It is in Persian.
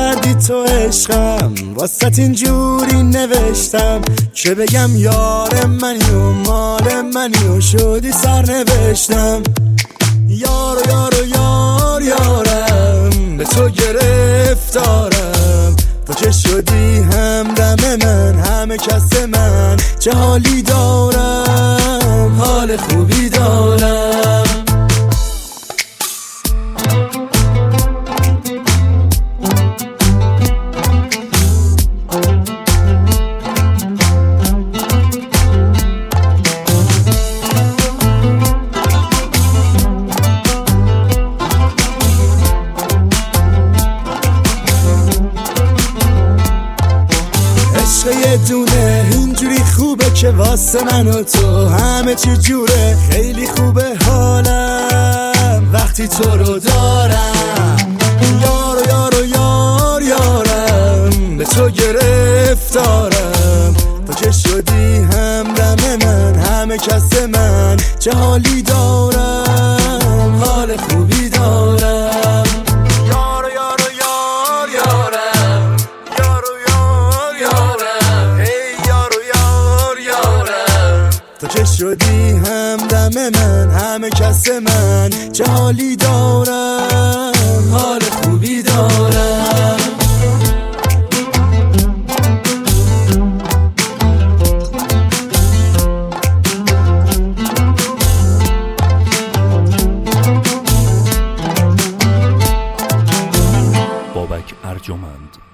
کردی تو عشقم، واسط اینجوری نوشتم که بگم یار منی و مال منی و شدی سرنوشتم. یارو یارو یار یارم، به تو گرفتارم، تو که شدی همدم من، همه کس من، چه حالی دارم، حال خوبی دارم. یه دونه اینجوری خوبه که واسه من و تو همه چی جوره، خیلی خوبه حالم وقتی تو رو دارم. یارو یارو یار یارم، به تو گرفتارم، تو که شدی همدم من، همه کس من، چه حالی دارم، حال خوبی دارم. یارو یارو یار یارم، یارو یار یارم، تو که شدی همدم من، همه کس من، چه حالی دارم، حال خوبی دارم. بابک ارجمند